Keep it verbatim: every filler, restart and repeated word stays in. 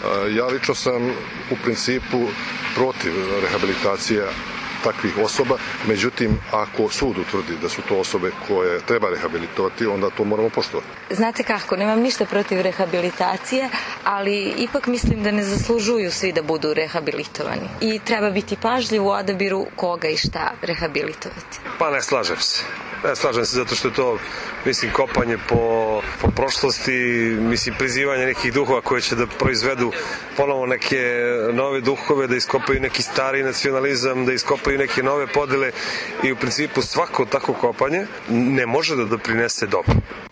Ja lično sam u principu protiv rehabilitacije takvih osoba, međutim, ako sud utvrdi da su to osobe koje treba rehabilitovati, onda to moramo poštovati. Znate kako, nemam ništa protiv rehabilitacije, ali ipak mislim da ne zaslužuju svi da budu rehabilitovani. I treba biti pažljiv u odabiru koga i šta rehabilitovati. Pa ne slažem se. Ne slažem se zato što je to, mislim, kopanje po, po prošlosti, mislim, prizivanje nekih duhova koje će da proizvedu ponovo neke nove duhove, da iskopaju neki stari nacionalizam, da iskopaju neke nove podele i u principu svako tako kopanje ne može da doprinese dobro.